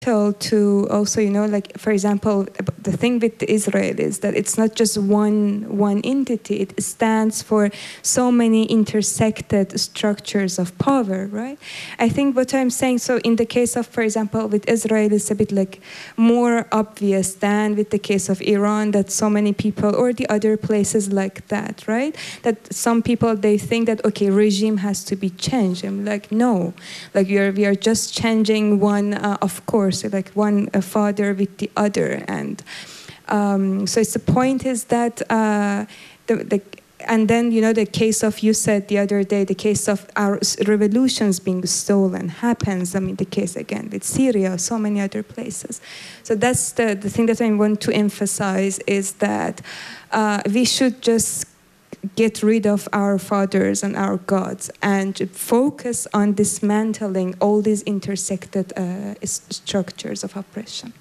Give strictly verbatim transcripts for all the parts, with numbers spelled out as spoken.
to also, you know, like, for example, the thing with Israel is that it's not just one one entity. It stands for so many intersected structures of power, right? I think what I'm saying, so in the case of, for example, with Israel, it's a bit like more obvious than with the case of Iran, that so many people, or the other places like that, right? That some people, they think that, okay, regime has to be changed. I'm like, no, like we are, we are just changing one, uh, of course, like one a father with the other. And um, so it's the point is that uh, the, the and then, you know, the case of, you said the other day, the case of our revolutions being stolen happens. I mean, the case again with Syria, so many other places. So that's the, the thing that I want to emphasize, is that uh, we should just get rid of our fathers and our gods and focus on dismantling all these intersected uh, structures of oppression.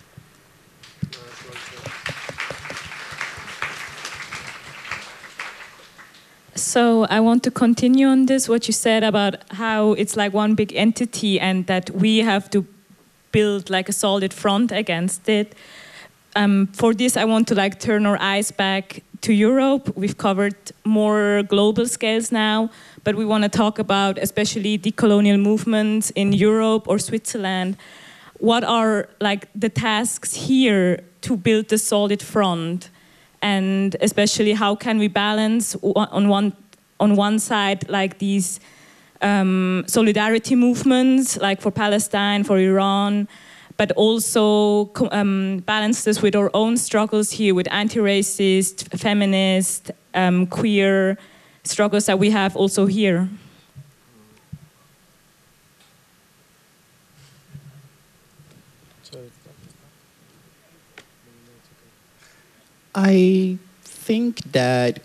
So I want to continue on this, what you said about how it's like one big entity and that we have to build like a solid front against it. Um, for this, I want to like turn our eyes back to Europe. We've covered more global scales now, but we want to talk about especially decolonial movements in Europe or Switzerland. What are like the tasks here to build the solid front? And especially how can we balance on one, on one side like these um, solidarity movements, like for Palestine, for Iran, but also um, balance this with our own struggles here, with anti-racist, feminist, um, queer struggles that we have also here. I think that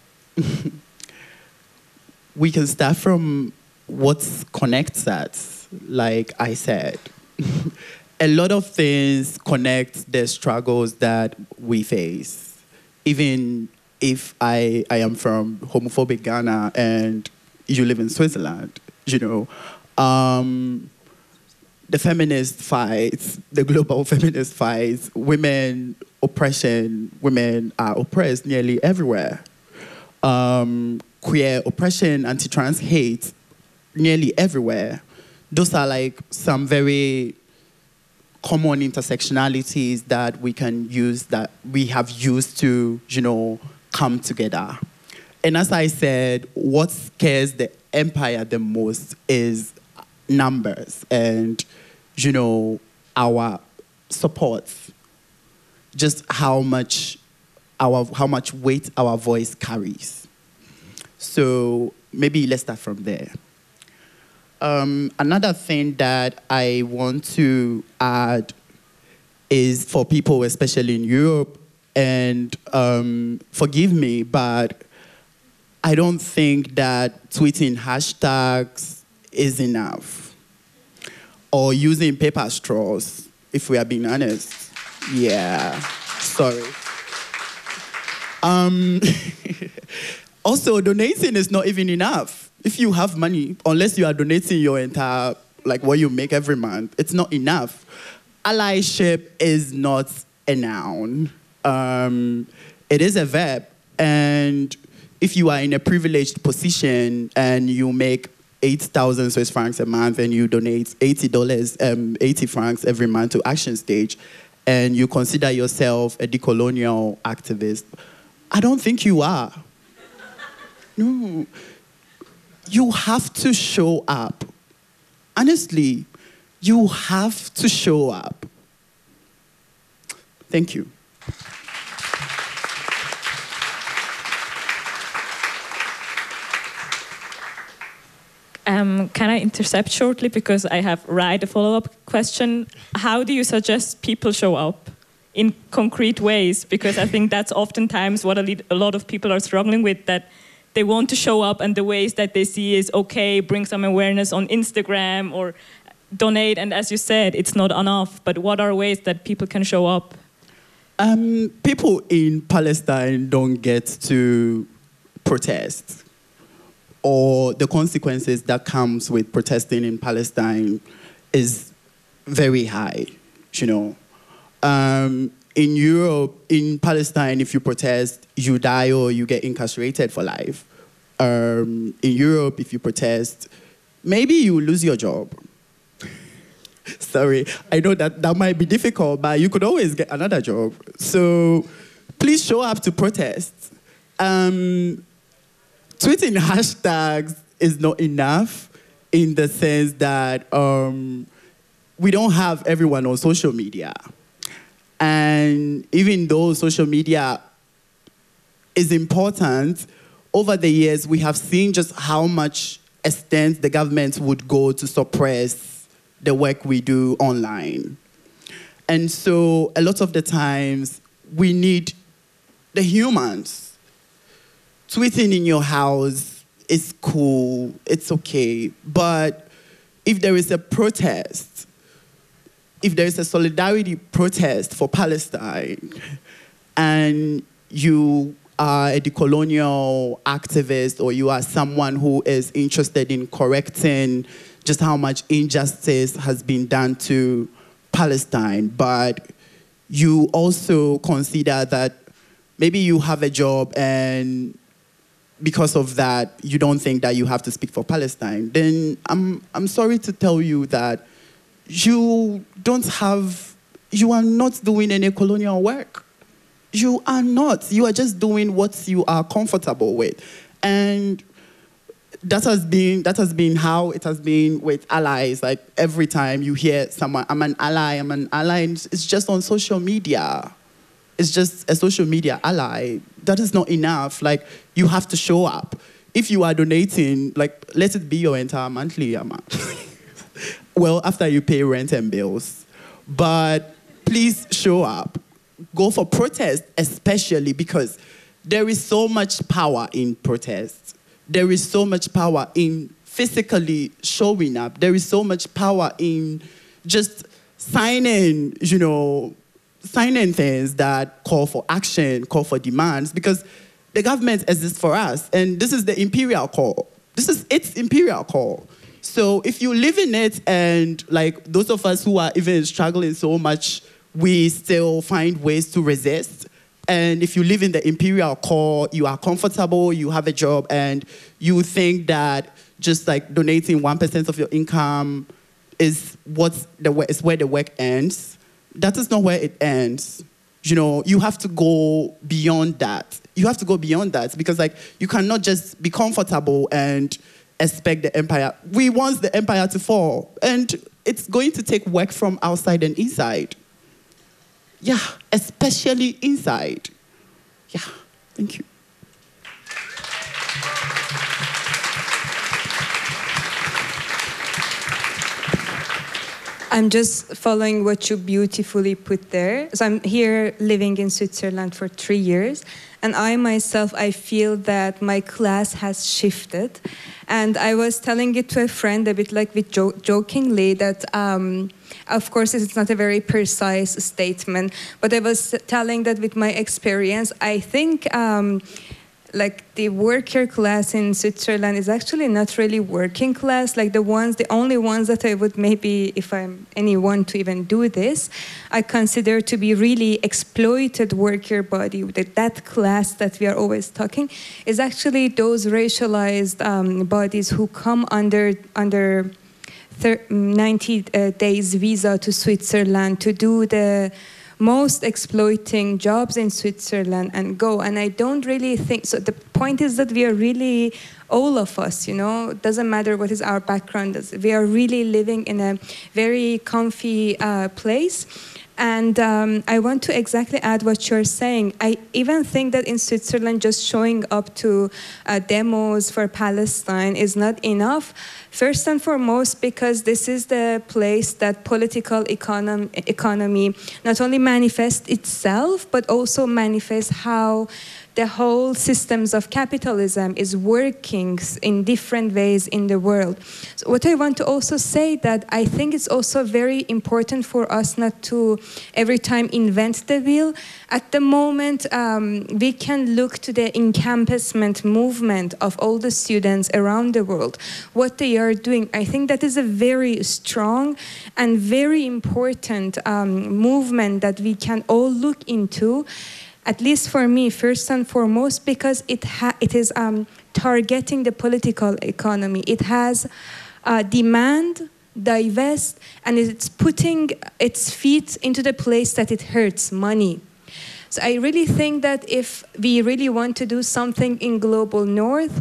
we can start from what connects us, like I said. A lot of things connect the struggles that we face. Even if I, I am from homophobic Ghana and you live in Switzerland, you know, um, the feminist fights, the global feminist fights, women oppression, women are oppressed nearly everywhere. Um, queer oppression, anti-trans hate, nearly everywhere. Those are like some very common intersectionalities that we can use, that we have used to, you know, come together. And as I said, what scares the empire the most is numbers and, you know, our support. Just how much our how much weight our voice carries. So maybe let's start from there. Um, another thing that I want to add is for people, especially in Europe, and um, forgive me, but I don't think that tweeting hashtags is enough. Or using paper straws, if we are being honest. Yeah, sorry. Um, also, donating is not even enough. If you have money, unless you are donating your entire, like what you make every month, it's not enough. Allyship is not a noun. Um, it is a verb. And if you are in a privileged position and you make eight thousand Swiss francs a month and you donate eighty dollars, um, eighty francs every month to Action Stage, and you consider yourself a decolonial activist, I don't think you are. No. You have to show up. Honestly, you have to show up. Thank you. Um, can I intercept shortly because I have right a follow-up question? How do you suggest people show up in concrete ways? Because I think that's oftentimes what a, lead, a lot of people are struggling with, that they want to show up and the ways that they see is, okay, bring some awareness on Instagram or donate. And as you said, it's not enough. But what are ways that people can show up? Um, people in Palestine don't get to protest, or the consequences that comes with protesting in Palestine is very high. you know. Um, in Europe, in Palestine, if you protest, you die or you get incarcerated for life. Um, in Europe, if you protest, maybe you lose your job. Sorry, I know that that might be difficult, but you could always get another job. So please show up to protest. Um, tweeting hashtags is not enough in the sense that um, we don't have everyone on social media. And even though social media is important, over the years we have seen just how much extent the government would go to suppress the work we do online. And so a lot of the times we need the humans. Tweeting in your house is cool, it's okay. But if there is a protest, if there is a solidarity protest for Palestine, and you are a decolonial activist or you are someone who is interested in correcting just how much injustice has been done to Palestine, but you also consider that maybe you have a job and because of that, you don't think that you have to speak for Palestine, then I'm, I'm sorry to tell you that you don't have, you are not doing any colonial work. You are not. You are just doing what you are comfortable with. And that has been that has been how it has been with allies. Like every time you hear someone, I'm an ally, I'm an ally, it's just on social media. It's just a social media ally. That is not enough. Like you have to show up. If you are donating, like let it be your entire monthly amount. Well, after you pay rent and bills. But please show up. Go for protest, especially because there is so much power in protest. There is so much power in physically showing up. There is so much power in just signing, you know, signing things that call for action, call for demands, because the government exists for us, and this is the imperial call. This is its imperial call. So if you live in it, and like those of us who are even struggling so much, we still find ways to resist. And if you live in the imperial core, you are comfortable, you have a job, and you think that just like donating one percent of your income is, what's the, is where the work ends. That is not where it ends. You know, you have to go beyond that. You have to go beyond that because like you cannot just be comfortable and expect the empire. We want the empire to fall, and it's going to take work from outside and inside. Yeah, especially inside. Yeah, thank you. I'm just following what you beautifully put there. So I'm here living in Switzerland for three years. And I myself, I feel that my class has shifted. And I was telling it to a friend a bit like with jo jokingly that, um, of course, it's not a very precise statement, but I was telling that with my experience, I think um, like the worker class in Switzerland is actually not really working class. Like the ones, the only ones that I would maybe, if I'm anyone to even do this, I consider to be really exploited worker body. That, that class that we are always talking is actually those racialized um, bodies who come under under ninety uh, days visa to Switzerland to do the most exploiting jobs in Switzerland and go. And I don't really think, so the point is that we are really, all of us, you know, doesn't matter what is our background, we are really living in a very comfy uh, place. And um, I want to exactly add what you're saying. I even think that in Switzerland, just showing up to uh, demos for Palestine is not enough. First and foremost, because this is the place that political econom economy not only manifests itself, but also manifests how the whole systems of capitalism is working in different ways in the world. So what I want to also say that I think it's also very important for us not to every time invent the wheel. At the moment, um, we can look to the encompassment movement of all the students around the world, what they are doing. I think that is a very strong and very important um, movement that we can all look into. At least for me, first and foremost, because it ha it is um, targeting the political economy. It has uh, demand, divest, and it's putting its feet into the place that it hurts, money. So I really think that if we really want to do something in Global North,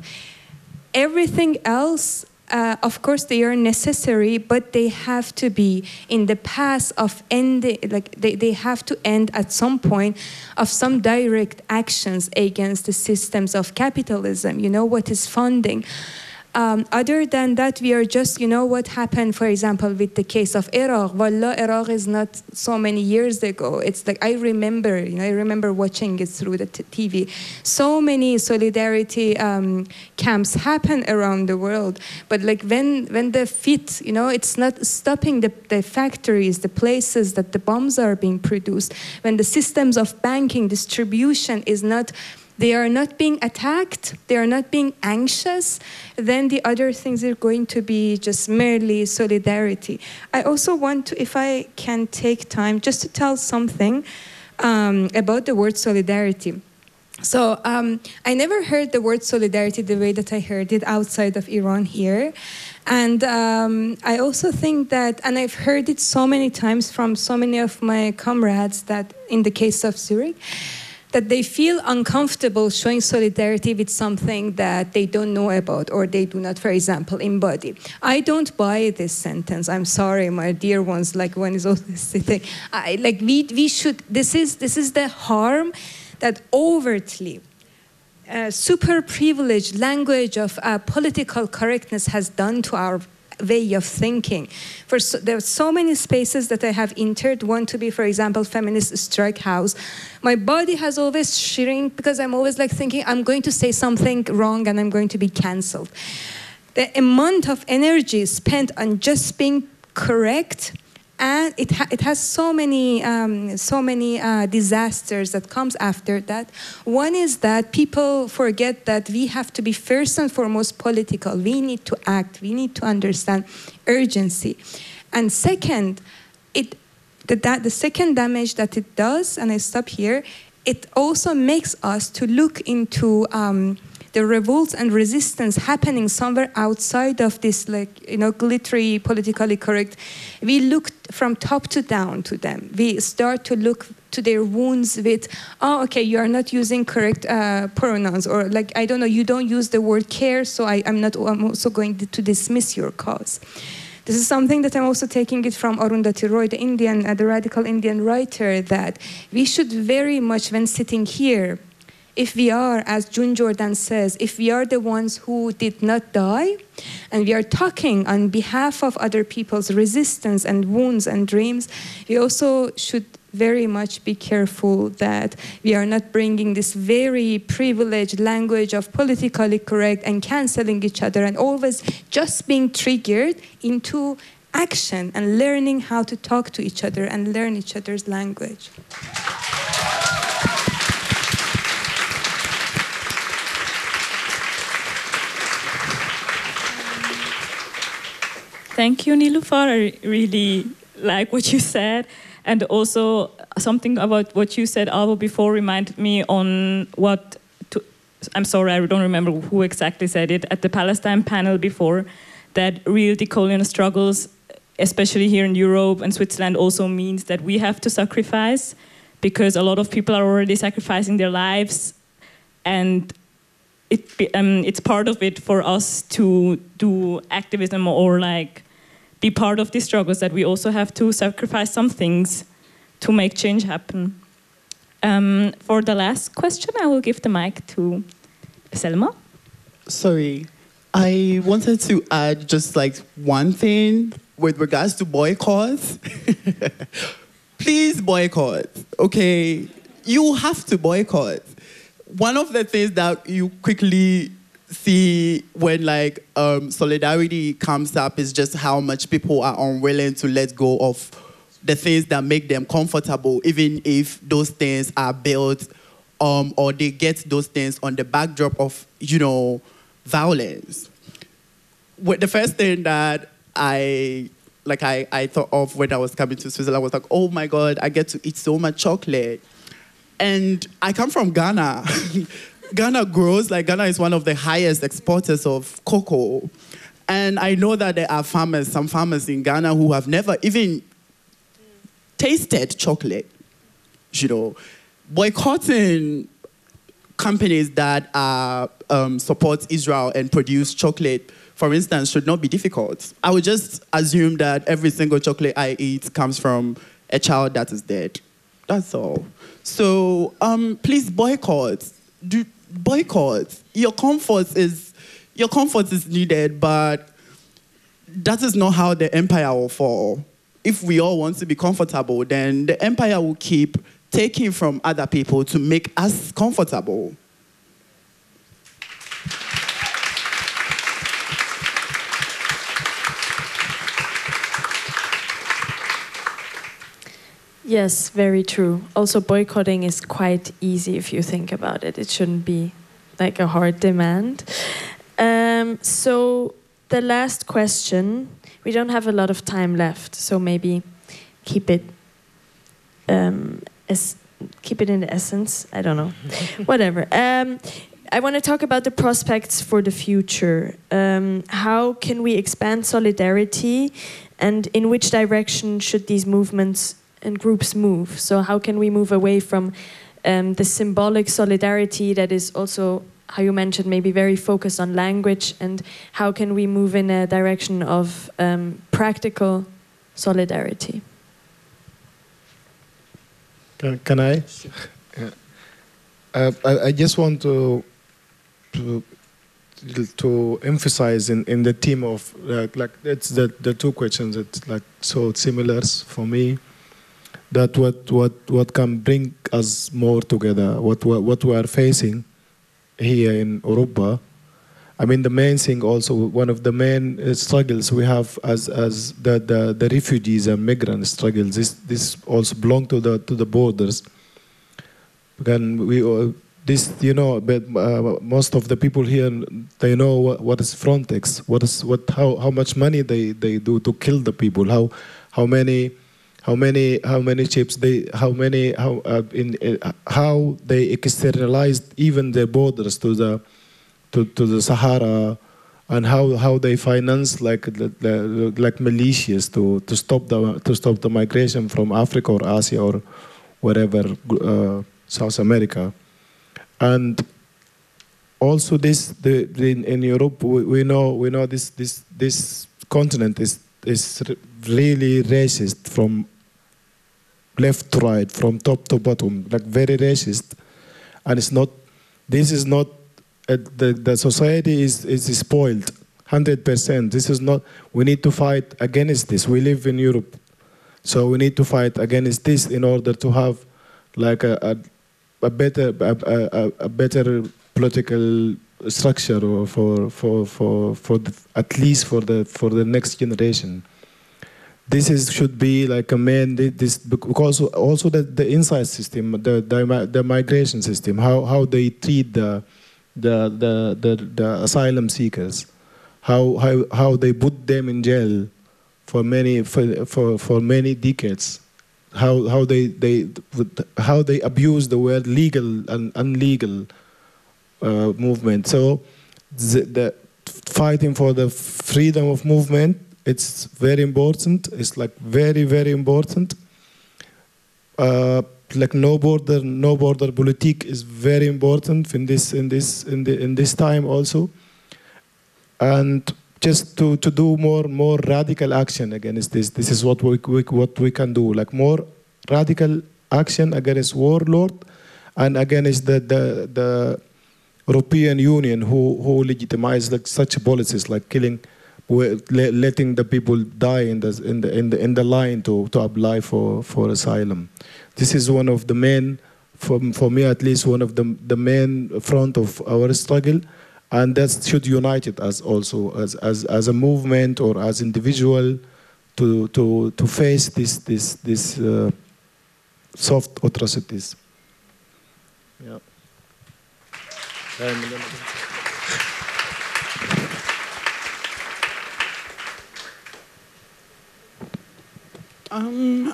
everything else, Uh, of course, they are necessary, but they have to be in the path of ending, like they, they have to end at some point of some direct actions against the systems of capitalism. You know, what is funding? Um, other than that, we are just, you know, what happened, for example, with the case of Iraq. Wallah, Iraq is not so many years ago. It's like, I remember, you know, I remember watching it through the T V. So many solidarity um, camps happen around the world. But like when, when the fit, you know, it's not stopping the, the factories, the places that the bombs are being produced. When the systems of banking distribution is not, they are not being attacked, they are not being anxious, then the other things are going to be just merely solidarity. I also want to, if I can take time, just to tell something um, about the word solidarity. So um, I never heard the word solidarity the way that I heard it outside of Iran here. And um, I also think that, and I've heard it so many times from so many of my comrades that in the case of Zurich, that they feel uncomfortable showing solidarity with something that they don't know about or they do not, for example, embody. I don't buy this sentence. I'm sorry, my dear ones, like one is always sitting. I, like we, we should, this is, this is the harm that overtly uh, super privileged language of uh, political correctness has done to our way of thinking. For so, there are so many spaces that I have entered, one to be, for example, feminist strike house. My body has always shrink because I'm always like thinking I'm going to say something wrong and I'm going to be cancelled. The amount of energy spent on just being correct, and it, ha it has so many, um, so many uh, disasters that comes after that. One is that people forget that we have to be first and foremost political. We need to act. We need to understand urgency. And second, it, the, that, the second damage that it does, and I stop here, it also makes us to look into um, the revolts and resistance happening somewhere outside of this, like, you know, glittery, politically correct. We look from top to down to them. We start to look to their wounds with, oh, okay, you are not using correct uh, pronouns, or like, I don't know, you don't use the word care, so I, I'm not, I'm also going to dismiss your cause. This is something that I'm also taking it from Arundhati Roy, the Indian, uh, the radical Indian writer, that we should very much, when sitting here, if we are, as June Jordan says, if we are the ones who did not die, and we are talking on behalf of other people's resistance and wounds and dreams, we also should very much be careful that we are not bringing this very privileged language of politically correct and canceling each other and always just being triggered into action and learning how to talk to each other and learn each other's language. Thank you, Niloufar. I really like what you said. And also something about what you said, Avo, before reminded me on what, to, I'm sorry, I don't remember who exactly said it, at the Palestine panel before, that real decolonial struggles, especially here in Europe and Switzerland, also means that we have to sacrifice, because a lot of people are already sacrificing their lives, and it, um, it's part of it for us to do activism or like be part of these struggles, that we also have to sacrifice some things to make change happen. Um, for the last question, I will give the mic to Selma. Sorry, I wanted to add just like one thing with regards to boycotts. Please boycott, okay? You have to boycott. one of the things that you quickly see when like um, solidarity comes up is just how much people are unwilling to let go of the things that make them comfortable, even if those things are built um, or they get those things on the backdrop of, you know, violence. Well, the first thing that I like I, I thought of when I was coming to Switzerland was like, oh my God, I get to eat so much chocolate. And I come from Ghana. Ghana grows, like Ghana is one of the highest exporters of cocoa. And I know that there are farmers, some farmers in Ghana who have never even tasted chocolate. You know, boycotting companies that are, um, support Israel and produce chocolate, for instance, should not be difficult. I would just assume that every single chocolate I eat comes from a child that is dead. That's all. So um, please boycott. Do boycott. Your comfort is your comfort is needed, but that is not how the empire will fall. If we all want to be comfortable, then the empire will keep taking from other people to make us comfortable. Yes, very true. Also, boycotting is quite easy if you think about it. It shouldn't be like a hard demand. Um, so the last question, we don't have a lot of time left, so maybe keep it um, as keep it in the essence. I don't know, whatever. Um, I want to talk about the prospects for the future. Um, how can we expand solidarity, and in which direction should these movements and groups move? So how can we move away from um, the symbolic solidarity that is also, how you mentioned, maybe very focused on language, and how can we move in a direction of um, practical solidarity? Can, can I? Yeah. Uh, I? I just want to to, to emphasize in, in the theme of uh, like it's the the two questions that like so similar for me. That what, what, what can bring us more together, what, what, what we are facing here in Europa. I mean, the main thing also, one of the main struggles we have as, as the, the, the refugees and migrant struggles, this, this also belong to the, to the borders. Again, we, uh, this, you know, but uh, most of the people here, they know what, what is Frontex, what is, what, how, how much money they, they do to kill the people, how, how many, How many, how many ships they, how many, how uh, in uh, how they externalized even their borders to the, to, to the Sahara, and how, how they finance like the, the, like militias to, to stop the to stop the migration from Africa or Asia or wherever, uh, South America, and also this the, the in, in Europe we, we know we know this this this continent is is really racist from left to right, from top to bottom, like very racist, and it's not. This is not. Uh, the the society is is spoiled, hundred percent. This is not. We need to fight against this. We live in Europe, so we need to fight against this in order to have, like a a, a better a, a, a better political structure or for for for for the, at least for the for the next generation. This is should be like a main this because also the, the inside system, the, the the migration system, how how they treat the the the the, the asylum seekers, how how how they put them in jail for many for for, for many decades, how how they they how they abuse the word legal and unlegal uh, movement. So the, the fighting for the freedom of movement. It's very important. It's like very, very important. Uh, like no border, no border politique is very important in this, in this, in the, in this time also. And just to, to do more, more radical action against this. This is what we, we what we can do. Like more radical action against warlord and against the the, the European Union who who legitimize like such policies like killing. We're letting the people die in the in the in the in the line to to apply for for asylum. This is one of the main for, for me at least, one of the, the main front of our struggle, and that should unite it as also as, as, as a movement or as individual to, to, to face this, this, this uh, soft atrocities. Yeah. Um,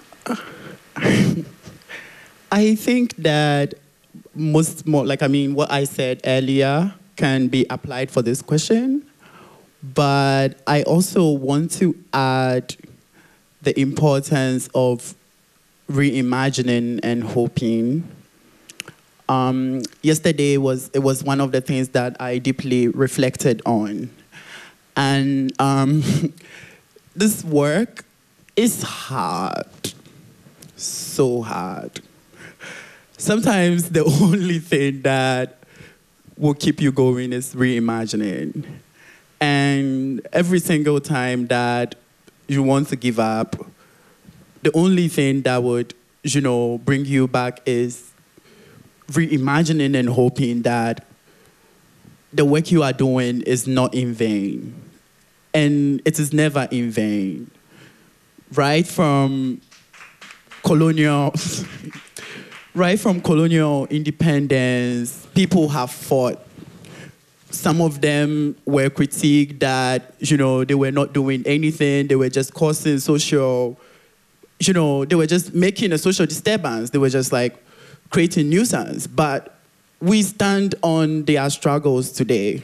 I think that most more, like I mean, what I said earlier can be applied for this question, but I also want to add the importance of reimagining and hoping. Um, yesterday was it was one of the things that I deeply reflected on, and um, this work is hard, so hard. Sometimes the only thing that will keep you going is reimagining, and every single time that you want to give up, the only thing that would, you know, bring you back is reimagining and hoping that the work you are doing is not in vain. And it is never in vain. Right from colonial, right from colonial independence, people have fought. Some of them were critiqued that, you know, they were not doing anything. They were just causing social, you know, they were just making a social disturbance. They were just like creating nuisance. But we stand on their struggles today.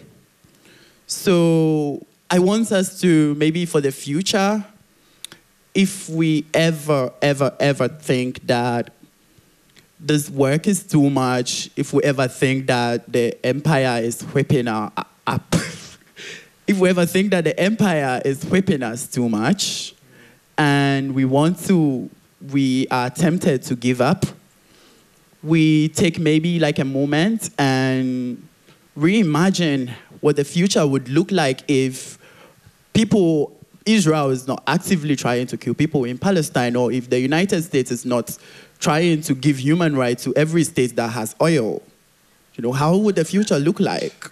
So I want us to, maybe for the future, if we ever, ever, ever think that this work is too much, if we ever think that the empire is whipping our up, if we ever think that the empire is whipping us too much, and we want to, we are tempted to give up, we take maybe like a moment and reimagine what the future would look like if people, Israel is not actively trying to kill people in Palestine, or if the United States is not trying to give human rights to every state that has oil. You know, how would the future look like?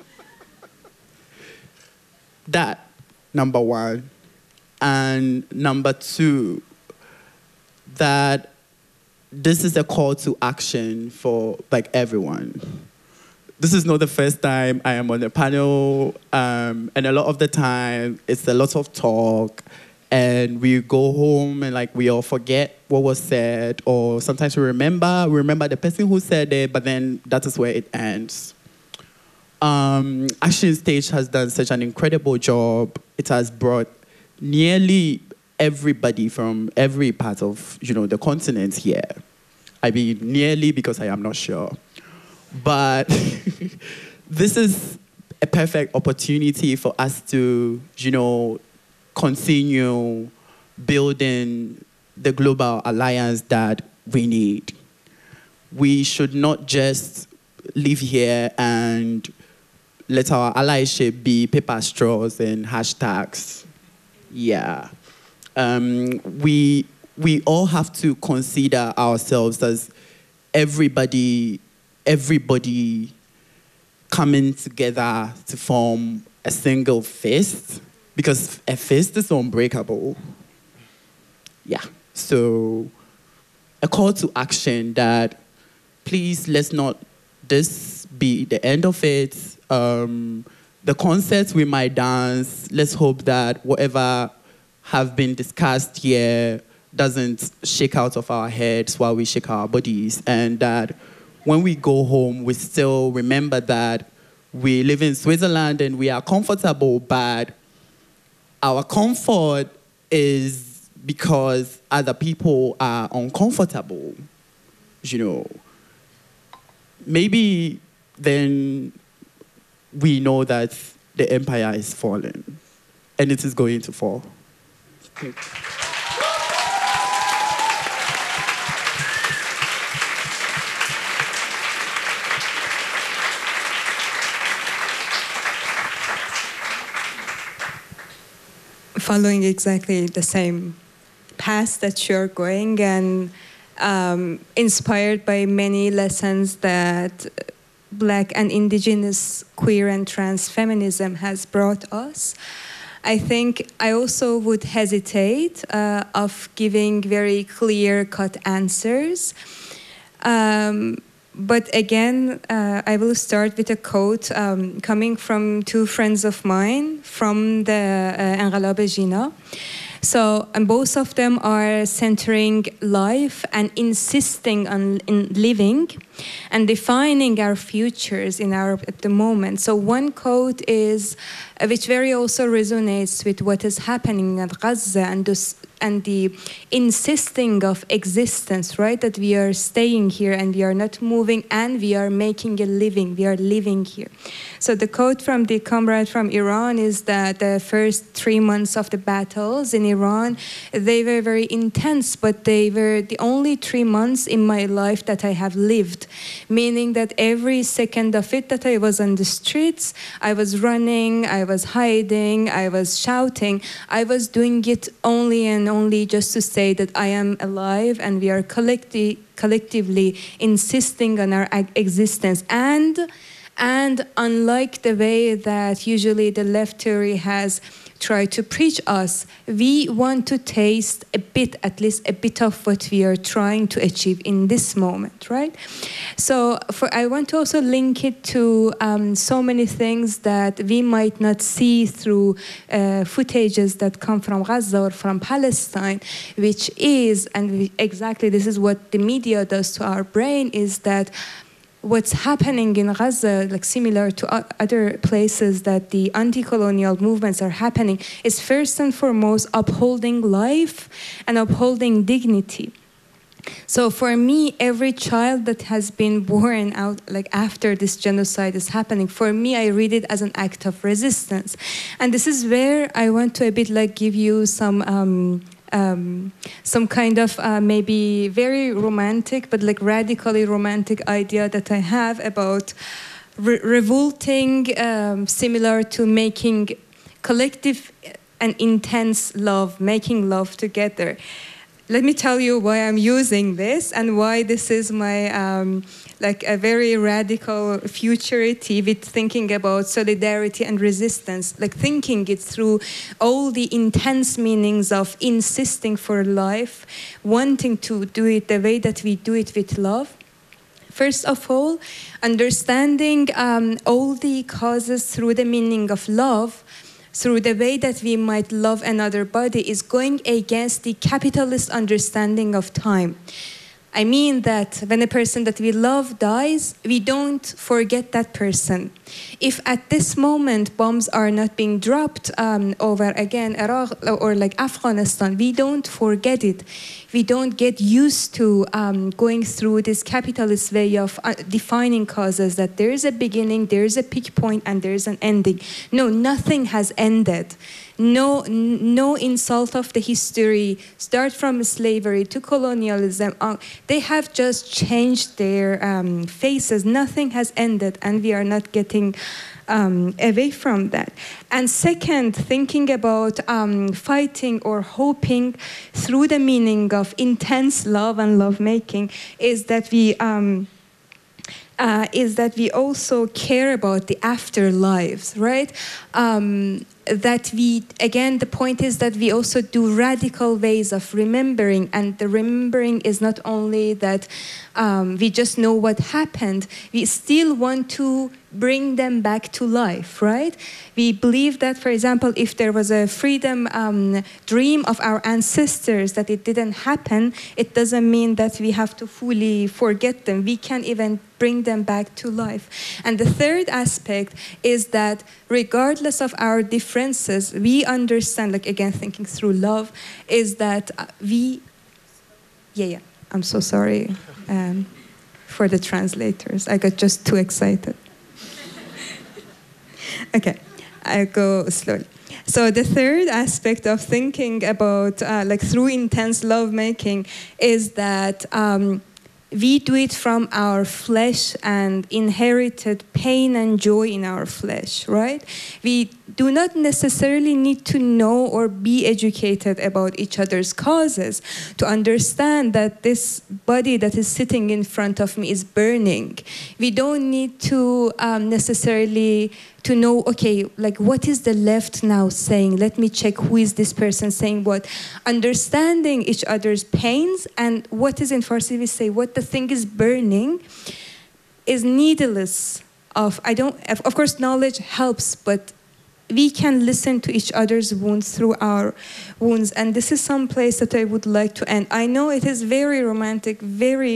That, number one. And number two, that this is a call to action for like everyone. This is not the first time I am on a panel, um, and a lot of the time it's a lot of talk, and we go home and like we all forget what was said, or sometimes we remember, we remember the person who said it, but then that is where it ends. Um, Action Stage has done such an incredible job. It has brought nearly everybody from every part of, you know, the continent here. I mean, nearly because I am not sure. But this is a perfect opportunity for us to, you know, continue building the global alliance that we need. We should not just live here and let our allyship be paper straws and hashtags. Yeah. Um, we, we all have to consider ourselves as everybody, everybody coming together to form a single fist, because a fist is unbreakable. Yeah. So a call to action that please let's not this be the end of it. Um, the concerts we might dance, let's hope that whatever have been discussed here doesn't shake out of our heads while we shake our bodies, and that when we go home, we still remember that we live in Switzerland and we are comfortable, but our comfort is because other people are uncomfortable, you know. Maybe then we know that the empire is falling, and it is going to fall. Following exactly the same path that you're going, and um, inspired by many lessons that Black and indigenous queer and trans feminism has brought us. I think I also would hesitate uh, of giving very clear-cut answers. Um, but again, uh, I will start with a quote um, coming from two friends of mine from the uh, Enqilab Jina. So, and both of them are centering life and insisting on in living and defining our futures in our at the moment. So one quote is, uh, which very also resonates with what is happening at Gaza and this, and the insisting of existence, right? That we are staying here and we are not moving and we are making a living, we are living here. So the quote from the comrade from Iran is that the first three months of the battles in Iran, they were very intense, but they were the only three months in my life that I have lived, meaning that every second of it that I was on the streets, I was running, I was hiding, I was shouting, I was doing it only and only just to say that I am alive and we are collectively, collectively insisting on our existence. And, and unlike the way that usually the left theory has tried to preach us, we want to taste a bit, at least a bit of what we are trying to achieve in this moment, right? So for, I want to also link it to um, so many things that we might not see through uh, footages that come from Gaza or from Palestine, which is, and we, exactly this is what the media does to our brain, is that what's happening in Gaza, like similar to other places that the anti-colonial movements are happening, is first and foremost upholding life and upholding dignity. So for me, every child that has been born out, like after this genocide is happening, for me, I read it as an act of resistance. And this is where I want to a bit like give you some um, Um, some kind of uh, maybe very romantic, but like radically romantic idea that I have about re revolting, um, similar to making collective and intense love, making love together. Let me tell you why I'm using this and why this is my um, like a very radical futurity with thinking about solidarity and resistance, like thinking it through all the intense meanings of insisting for life, wanting to do it the way that we do it with love. First of all, understanding um, all the causes through the meaning of love, through the way that we might love another body, is going against the capitalist understanding of time. I mean that when a person that we love dies, we don't forget that person. If at this moment bombs are not being dropped um, over again Iraq or like Afghanistan, we don't forget it. We don't get used to um, going through this capitalist way of uh, defining causes, that there is a beginning, there is a peak point, and there is an ending. No, nothing has ended. No, no insult of the history, start from slavery to colonialism, uh, they have just changed their um, faces. Nothing has ended, and we are not getting um, away from that. And second, thinking about um, fighting or hoping through the meaning of intense love and lovemaking is that we um, uh, is that we also care about the afterlives, right? Um, that we, again, the point is that we also do radical ways of remembering, and the remembering is not only that um, we just know what happened, we still want to bring them back to life, right? We believe that, for example, if there was a freedom um, dream of our ancestors that it didn't happen, it doesn't mean that we have to fully forget them. We can even bring them back to life. And the third aspect is that regardless of our differences, we understand, like again, thinking through love, is that we, yeah, yeah, I'm so sorry um, for the translators. I got just too excited. Okay, I'll go slowly. So the third aspect of thinking about, uh, like through intense lovemaking, is that um, we do it from our flesh and inherited pain and joy in our flesh, right? We do not necessarily need to know or be educated about each other's causes to understand that this body that is sitting in front of me is burning. We don't need to um, necessarily to know, okay, like what is the left now saying? Let me check who is this person saying what. Understanding each other's pains and what is in Farsi we say, what the thing is burning is needless of, I don't, of course knowledge helps, but we can listen to each other's wounds through our wounds. And this is some place that I would like to end. I know it is very romantic, very